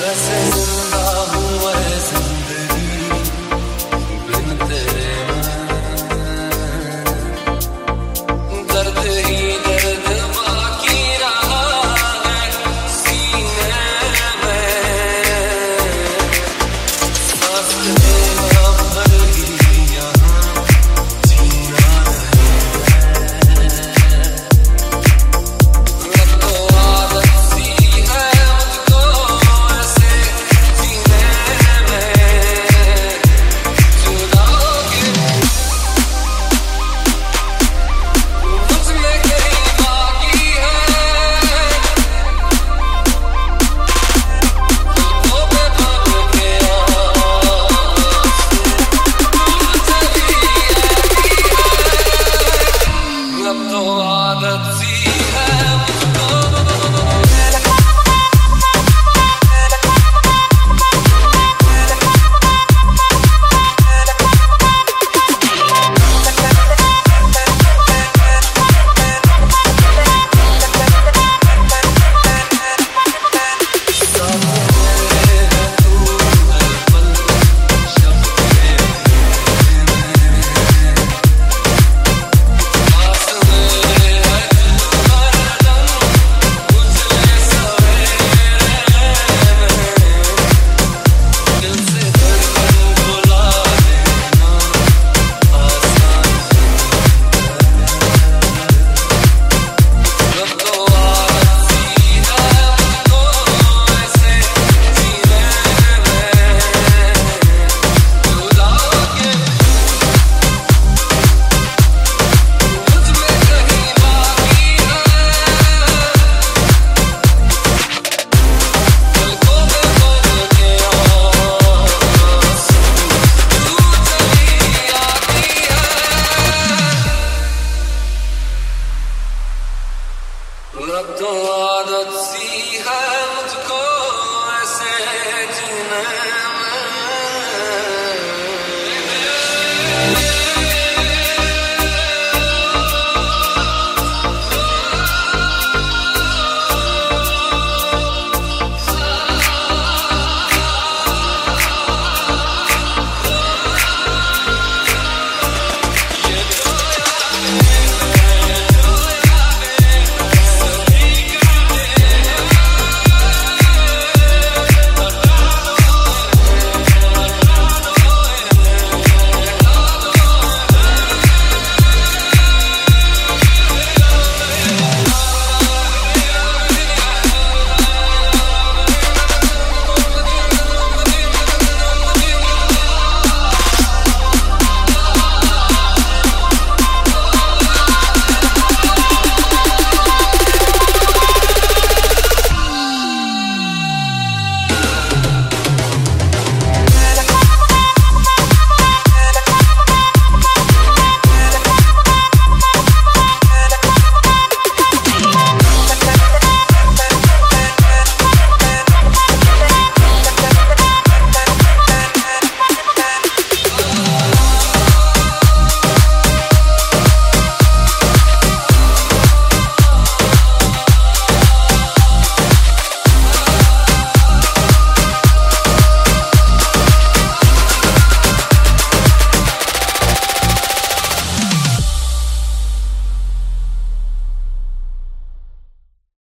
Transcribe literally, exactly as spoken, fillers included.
वैसे जिंदा हूँ मैं जिंदगी बिन तेरे मैं दर्द ही दर्द बाकी रहा है सीने में सांस लेना भर ही यहाँ जीना है अब तो आदत सी है मुझको ऐसे जीने में चुराओगे मुझ में कहीं बाकी है पलकों पे भर के आंसू चली अब तो आदत सी है मुझको अब तो आदत सी है मुझको